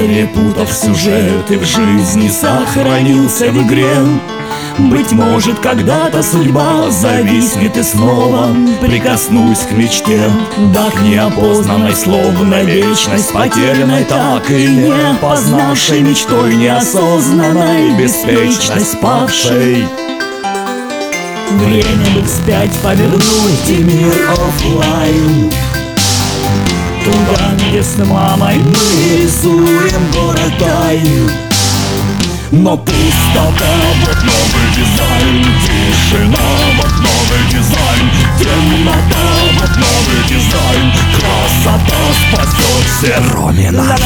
перепутав сюжет, и в жизни сохранился в игре. Быть может, когда-то судьба зависнет и снова прикоснусь к мечте, да к неопознанной, словно вечность потерянной, так и не познавшей мечтой неосознанной, беспечность падшей. Время бы вспять повернуть и мир оффлайн, туда, где с мамой мы рисуем город тайн. Но пустота, вот новый дизайн, тишина, вот новый дизайн, темнота, вот новый дизайн, красота спасет всех, кроме нас.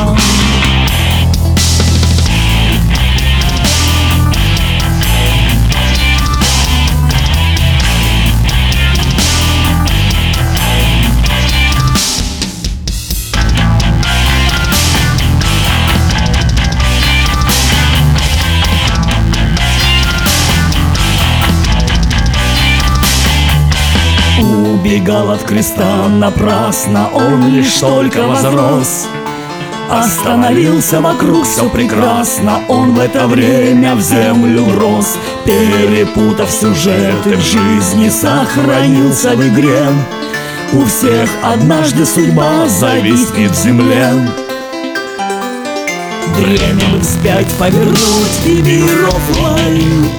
Убегал от креста напрасно, он лишь только возрос. Остановился вокруг, все прекрасно, он в это время в землю врос. Перепутав сюжеты, в жизни сохранился в игре. У всех однажды судьба зависнет в земле. Время бы вспять повернуть и мир оффлайн,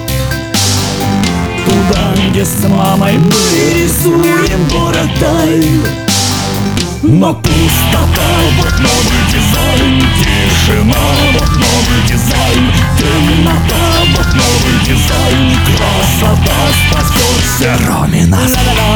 туда, где с мамой мы рисуем город тайн. Но пустота, вот новый дизайн, тишина, вот новый дизайн, темнота, вот новый дизайн, красота спасет всех, кроме нас.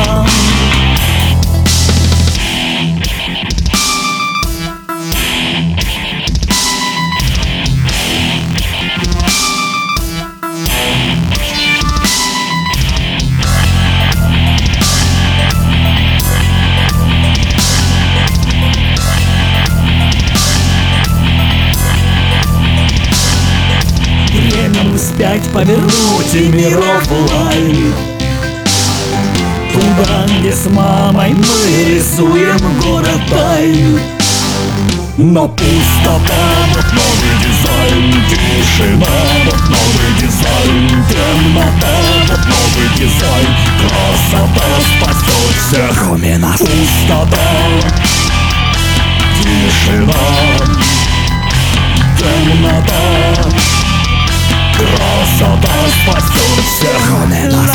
Вспять повернуть и мир оффлайн, туда, где с мамой мы рисуем город тайн. Но пустота, вот новый дизайн, тишина, вот новый дизайн, темнота, вот новый дизайн, красота спасет всех, кроме нас. Пустота, тишина, темнота, красота спасет всех, кроме нас.